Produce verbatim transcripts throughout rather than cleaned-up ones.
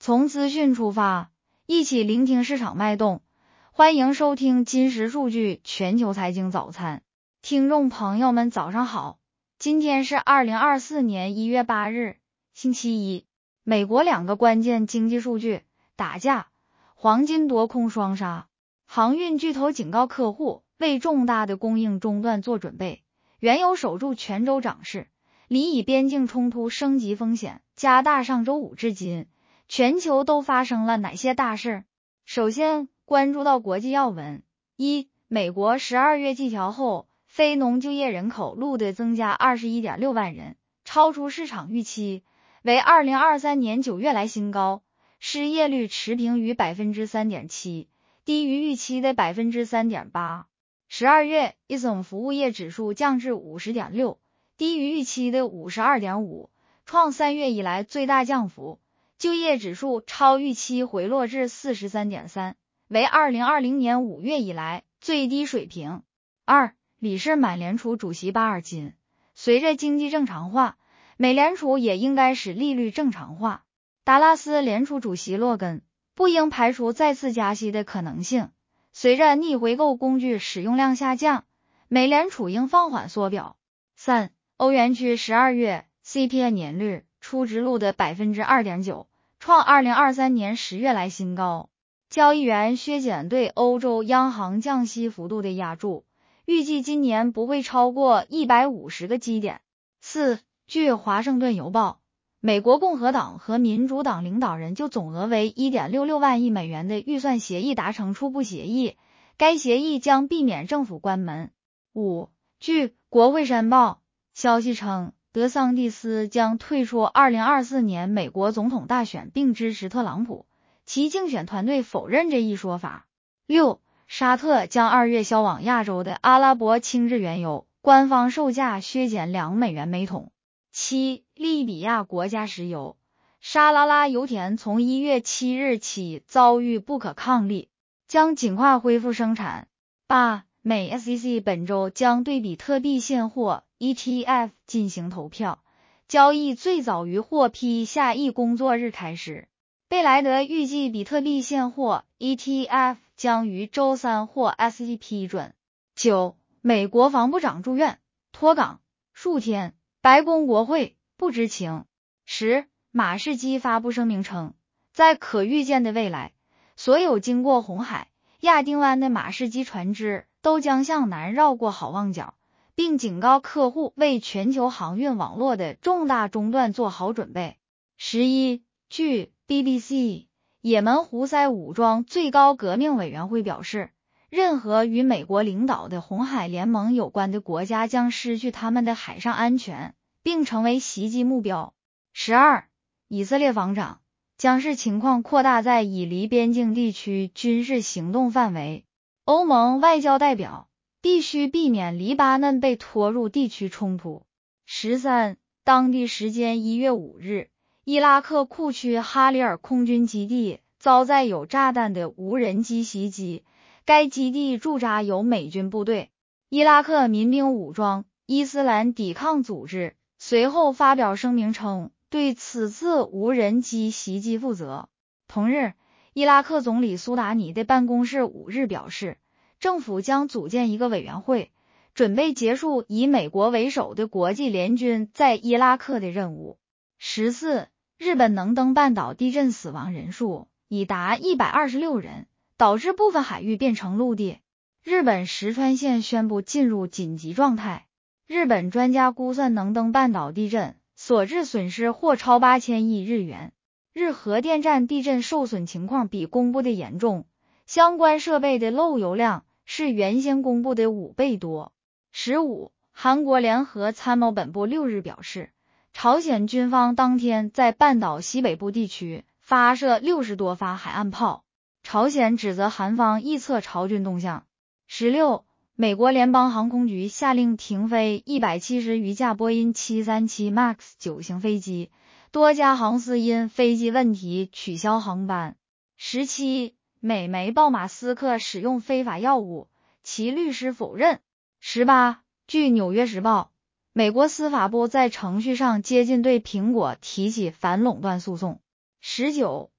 从资讯出发，一起聆听市场脉动。欢迎收听金石数据全球财经早餐。听众朋友们早上好，今天是二零二四年一月八日，星期一。美国两个关键经济数据打架，黄金夺空双杀。航运巨头警告客户为重大的供应中断做准备。原油守住全周涨势，里以边境冲突升级风险加大。上周五至今，全球都发生了哪些大事？首先关注到国际要闻。一、美国十二月季调后非农就业人口录得增加 二十一点六万人，超出市场预期，为二零二三年九月来新高。失业率持平于 百分之三点七， 低于预期的 百分之三点八。十二月 I S M 服务业指数降至 五十点六， 低于预期的 五十二点五， 创三月以来最大降幅。就业指数超预期回落至 四十三点三， 为二零二零年五月以来最低水平。二、理事满联储主席巴尔金，随着经济正常化，美联储也应该使利率正常化。达拉斯联储主席洛根不应排除再次加息的可能性。随着逆回购工具使用量下降，美联储应放缓缩表。三、欧元区十二月 C P I 年率初值录的 百分之二点九， 创二零二三年十月来新高。交易员削减对欧洲央行降息幅度的压注，预计今年不会超过一百五十个基点。四、据华盛顿邮报，美国共和党和民主党领导人就总额为 一点六六万亿美元的预算协议达成初步协议，该协议将避免政府关门。五、据国会山报消息称，德桑蒂斯将退出二零二四年美国总统大选并支持特朗普，其竞选团队否认这一说法。六、沙特将二月销往亚洲的阿拉伯轻质原油官方售价削减两美元每桶。七、利比亚国家石油沙拉拉油田从一月七日起遭遇不可抗力，将尽快恢复生产。八、美 S E C 本周将对比特币现货 E T F 进行投票，交易最早于获批下一工作日开始。贝莱德预计比特币现货 E T F 将于周三获 S E C 批准。九、美国防部长住院脱岗数天，白宫国会不知情。十、马士基发布声明称，在可预见的未来，所有经过红海、亚丁湾的马士基船只都将向南绕过好望角，并警告客户为全球航运网络的重大中断做好准备。十一、据 B B C， 也门胡塞武装最高革命委员会表示，任何与美国领导的红海联盟有关的国家将失去他们的海上安全，并成为袭击目标。十二、以色列防长将视情况扩大在以黎边境地区军事行动范围。欧盟外交代表必须避免黎巴嫩被拖入地区冲突。十三、当地时间一月五日，伊拉克库区哈里尔空军基地遭载有炸弹的无人机袭击，该基地驻扎有美军部队。伊拉克民兵武装伊斯兰抵抗组织随后发表声明称，对此次无人机袭击负责。同日，伊拉克总理苏达尼的办公室五日表示，政府将组建一个委员会，准备结束以美国为首的国际联军在伊拉克的任务。十四、日本能登半岛地震死亡人数已达一百二十六人，导致部分海域变成陆地。日本石川县宣布进入紧急状态。日本专家估算能登半岛地震所致损失或超八千亿日元。日核电站地震受损情况比公布的严重，相关设备的漏油量是原先公布的五倍多。十五、韩国联合参谋本部六日表示，朝鲜军方当天在半岛西北部地区发射六十多发海岸炮，朝鲜指责韩方臆测朝军动向。十六、美国联邦航空局下令停飞一百七十余架波音七三七 MAX 九型飞机，多家航司因飞机问题取消航班。十七、美媒报马斯克使用非法药物，其律师否认。十八、据纽约时报，美国司法部在程序上接近对苹果提起反垄断诉讼。十九、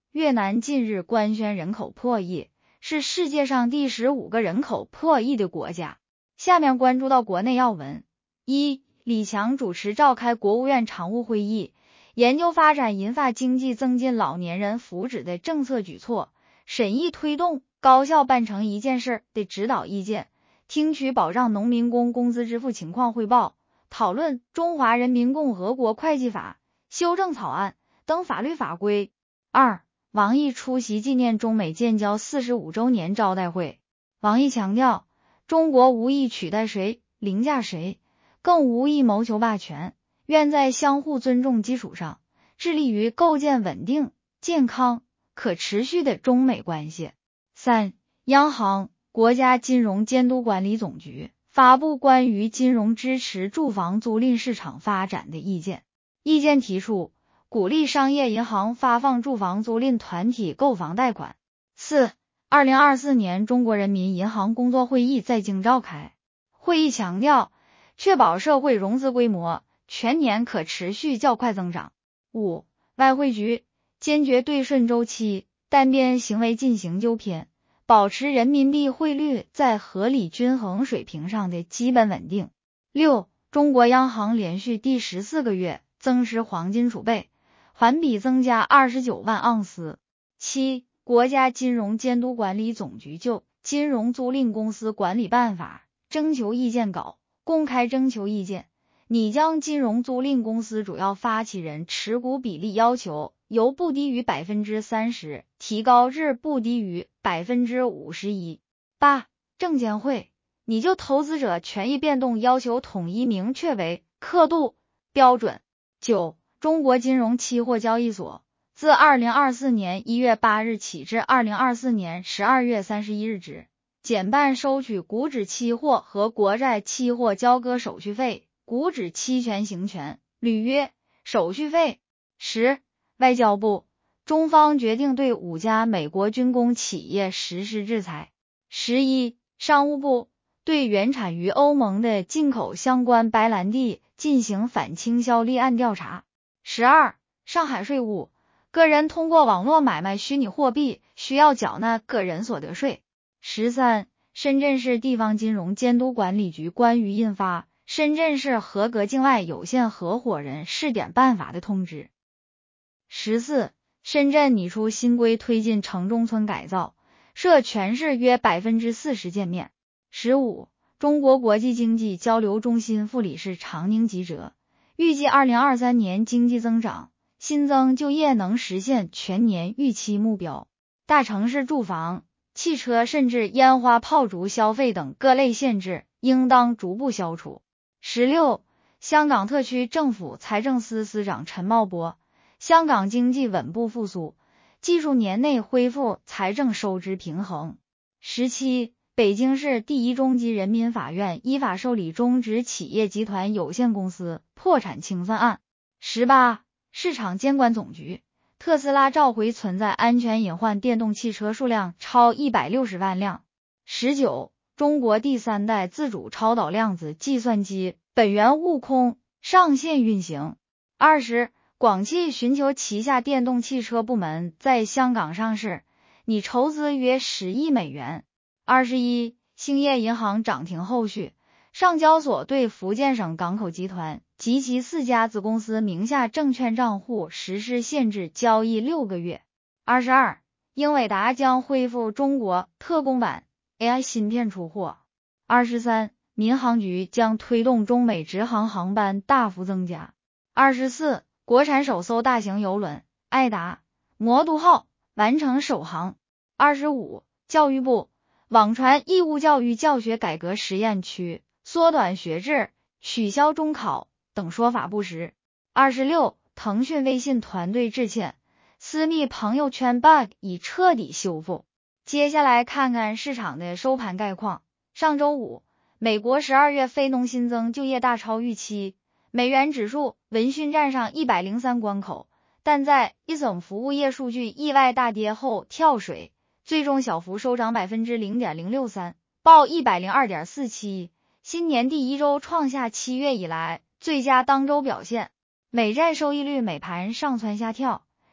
越南近日官宣人口破亿，是世界上第十五个人口破亿的国家。下面关注到国内要闻。一、李强主持召开国务院常务会议，研究发展银发经济增进老年人福祉的政策举措，审议推动高效办成一件事的指导意见，听取保障农民工工资支付情况汇报，讨论《中华人民共和国会计法》修正草案等法律法规。二、王毅出席纪念中美建交四十五周年招待会。王毅强调，中国无意取代谁、凌驾谁，更无意谋求霸权，愿在相互尊重基础上，致力于构建稳定、健康、可持续的中美关系。三、央行、国家金融监督管理总局发布关于金融支持住房租赁市场发展的意见。意见提出，鼓励商业银行发放住房租赁团体购房贷款。四、二零二四年中国人民银行工作会议在京召开。会议强调，确保社会融资规模全年可持续较快增长。五、外汇局坚决对顺周期单边行为进行纠偏，保持人民币汇率在合理均衡水平上的基本稳定。六、中国央行连续第十四个月增持黄金储备，环比增加二十九万盎司。七、国家金融监督管理总局就《金融租赁公司管理办法》征求意见稿公开征求意见，拟将金融租赁公司主要发起人持股比例要求由不低于 百分之三十 提高至不低于 百分之五十一。八、证监会拟就投资者权益变动要求统一明确为刻度标准。九、中国金融期货交易所自二零二四年一月八日起至二零二四年十二月三十一日止，减半收取股指期货和国债期货交割手续费、股指期权行权、履约手续费。十、外交部、中方决定对五家美国军工企业实施制裁。十一、商务部对原产于欧盟的进口相关白兰地进行反倾销立案调查。十二、上海税务，个人通过网络买卖虚拟货币需要缴纳个人所得税。十三、深圳市地方金融监督管理局关于印发《深圳市合格境外有限合伙人试点办法》的通知。十四、深圳拟出新规推进城中村改造，设全市约 百分之四十 建面。十五、中国国际经济交流中心副理事长宁吉喆预计二零二三年经济增长、新增就业能实现全年预期目标。大城市住房、汽车甚至烟花炮竹消费等各类限制应当逐步消除。十六、香港特区政府财政司司长陈茂波，香港经济稳步复苏，技术年内恢复财政收支平衡。十七、北京市第一中级人民法院依法受理中植企业集团有限公司破产清算案。十八、市场监管总局，特斯拉召回存在安全隐患电动汽车数量超一百六十万辆。十九、中国第三代自主超导量子计算机本源悟空上线运行。二十、广汽寻求旗下电动汽车部门在香港上市，拟筹资约十亿美元。二十一、兴业银行涨停后续，上交所对福建省港口集团及其四家子公司名下证券账户实施限制交易六个月。二十二、英伟达将恢复中国特供版 A I 芯片出货。二十三、民航局将推动中美直航航班大幅增加。二十四、国产首艘大型邮轮爱达魔都号完成首航。二十五、教育部网传义务教育教学改革实验区缩短学制、取消中考等说法不实。二十六、腾讯微信团队致歉，私密朋友圈 bug 已彻底修复。接下来看看市场的收盘概况。上周五，美国十二月非农新增就业大超预期，美元指数闻讯站上一百零三关口，但在一总服务业数据意外大跌后跳水，最终小幅收涨 百分之零点零六三， 报 一百零二点四七， 新年第一周创下七月以来最佳当周表现。美债收益率美盘上蹿下跳，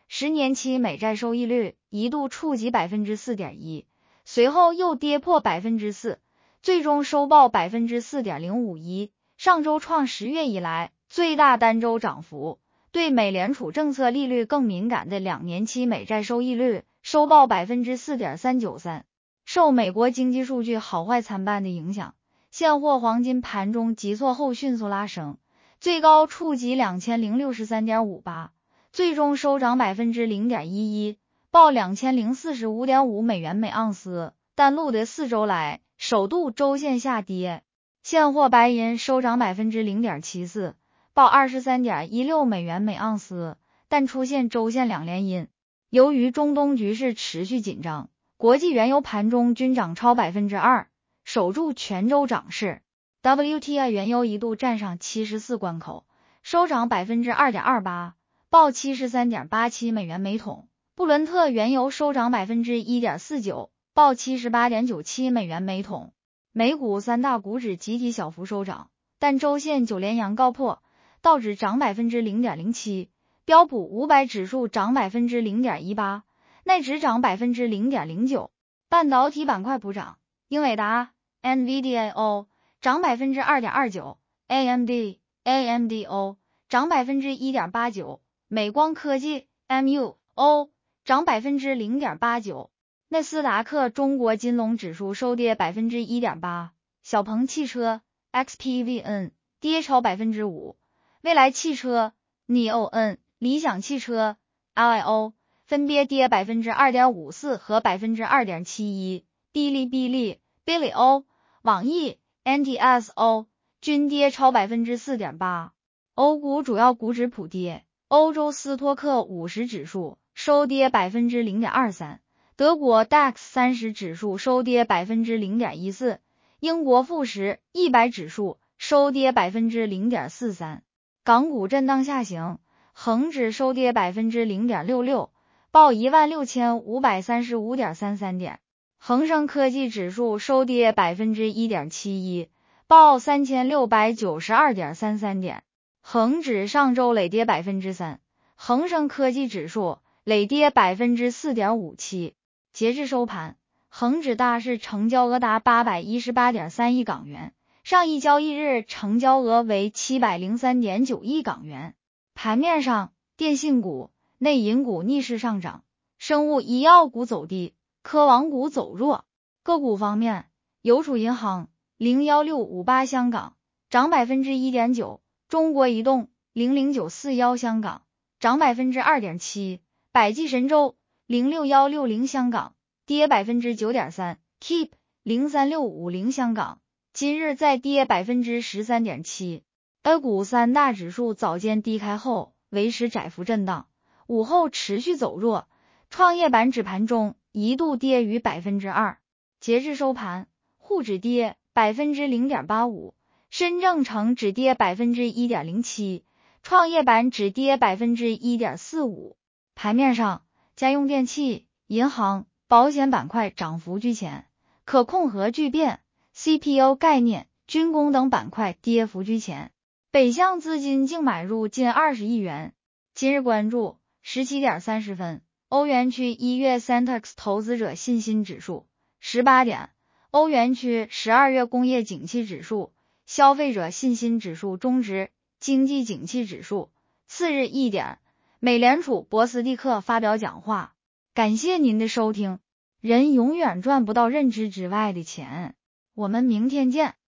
十年期美债收益率一度触及 百分之四点一， 随后又跌破 百分之四， 最终收报 百分之四点零五一， 上周创十月以来最大单周涨幅。对美联储政策利率更敏感的两年期美债收益率收报 百分之四点三九三。 受美国经济数据好坏参半的影响，现货黄金盘中急挫后迅速拉升，最高触及 两千零六十三点五八， 最终收涨 百分之零点一一， 报 两千零四十五点五美元每盎司，但录得四周来首度周线下跌。现货白银收涨 百分之零点七四，报 二十三点一六美元每盎司，但出现周线两连阴。由于中东局势持续紧张，国际原油盘中均涨超 百分之二， 守住全周涨势。 W T I 原油一度站上七十四关口，收涨 百分之二点二八， 报 七十三点八七美元每桶。布伦特原油收涨 百分之一点四九， 报 七十八点九七美元每桶。美股三大股指集体小幅收涨，但周线九连阳告破，道指涨 百分之零点零七， 标普五百指数涨 百分之零点一八， 奈指涨 百分之零点零九。 半导体板块补涨，英伟达 N V D A O 涨 百分之二点二九， A M D A M D O 涨 百分之一点八九， 美光科技 M U O 涨 百分之零点八九。 纳斯达克中国金龙指数收跌 百分之一点八， 小鹏汽车 X P V N 跌超 百分之五， 蔚来汽车 N I O N 理想汽车 L I O 分别跌 百分之二点五四 和 百分之二点七一， 哔哩哔哩 Bilibili 网易 N T S O 均跌超 百分之四点八。 欧股主要股指普跌，欧洲斯托克五十指数收跌 百分之零点二三， 德国 D A X 三十指数收跌 百分之零点一四， 英国富时一百指数收跌 百分之零点四三。 港股震荡下行，恒指收跌 百分之零点六六，报 一万六千五百三十五点三三点。恒生科技指数收跌 百分之一点七一， 报 三千六百九十二点三三点。恒指上周累跌 百分之三， 恒生科技指数累跌 百分之四点五七。 截至收盘，恒指大市成交额达 八百一十八点三亿港元，上一交易日成交额为 七百零三点九亿港元。盘面上，电信股、内银股逆势上涨，生物医药股走低，科网股走弱。个股方面，邮储银行零一六五八香港涨 百分之一点九， 中国移动零零九四一香港涨 百分之二点七， 百济神州零六一六零香港跌 百分之九点三， Keep 零三六五零香港今日再跌 百分之十三点七。 A 股三大指数早间低开后维持窄幅震荡，午后持续走弱，创业板指盘中一度跌逾 百分之二。 截至收盘，沪指跌 百分之零点八五， 深证成指跌 百分之一点零七， 创业板指跌 百分之一点四五。 盘面上，家用电器、银行、保险板块涨幅居前，可控核聚变、C P U 概念、军工等板块跌幅居前。北向资金净买入近二十亿元。今日关注十七点三十分，欧元区一月 Centex 投资者信心指数，十八点，欧元区十二月工业景气指数、消费者信心指数中值、经济景气指数。次日一点，美联储博斯蒂克发表讲话。感谢您的收听。人永远赚不到认知之外的钱。我们明天见。